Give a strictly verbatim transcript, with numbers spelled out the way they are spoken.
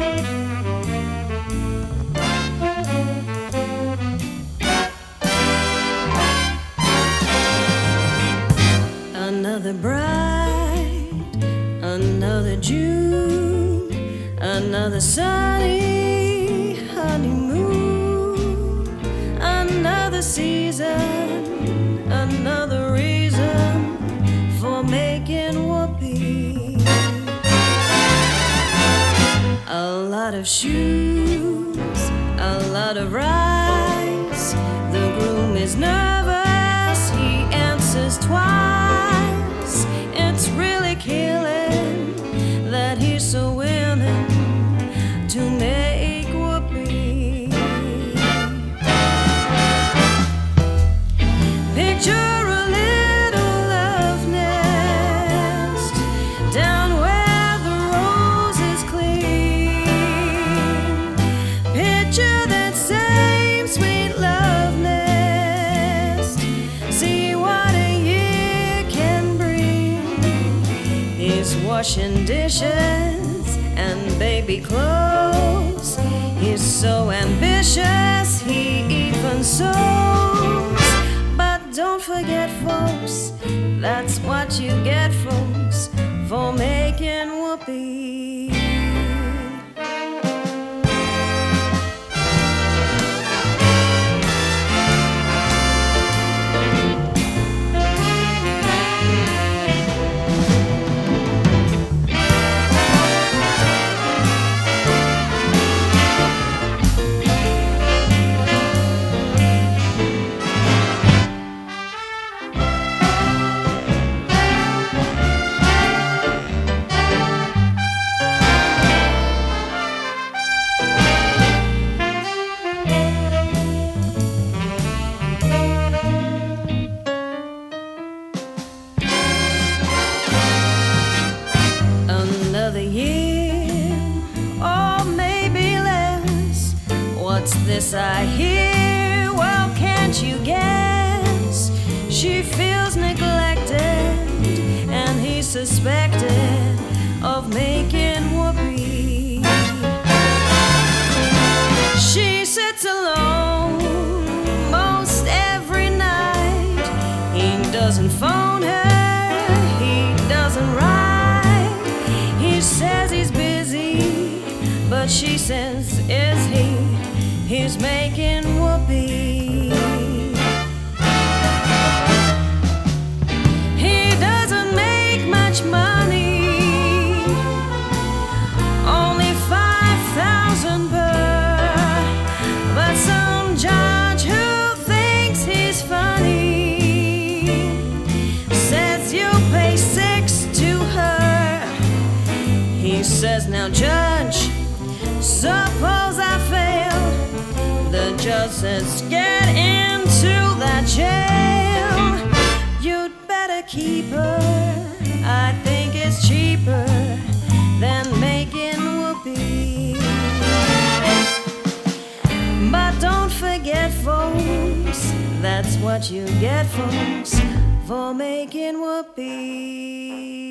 Another bright, another June, another sunny honeymoon, another season, another reason for making whoopee. A lot of shoes, a lot of rice. The groom is nervous, he answers twice. It's really killing that he's so willing to make whoopee. Picture a little love nest down where the roses cling. Picture that same sweet love nest. See what a year can bring. He's washing dishes and baby clothes. He's so ambitious, he even sews. But don't forget, folks, that's what you get, folks, for making whoopee. Another year, or maybe less. What's this I hear? Well, can't you guess? She feels neglected, and he's suspected of making whoopee. She sits alone most every night. He doesn't phone her, he doesn't write. He says he's busy, but she says, is he? He's making whoopee. He doesn't make much money, only five thousand per. But some judge who thinks he's funny says you pay six to her. He says, now judge, suppose I fail. The judge says, get into that jail. You'd better keep her, I think it's cheaper than making whoopee. But don't forget, folks, that's what you get, folks, for making whoopee.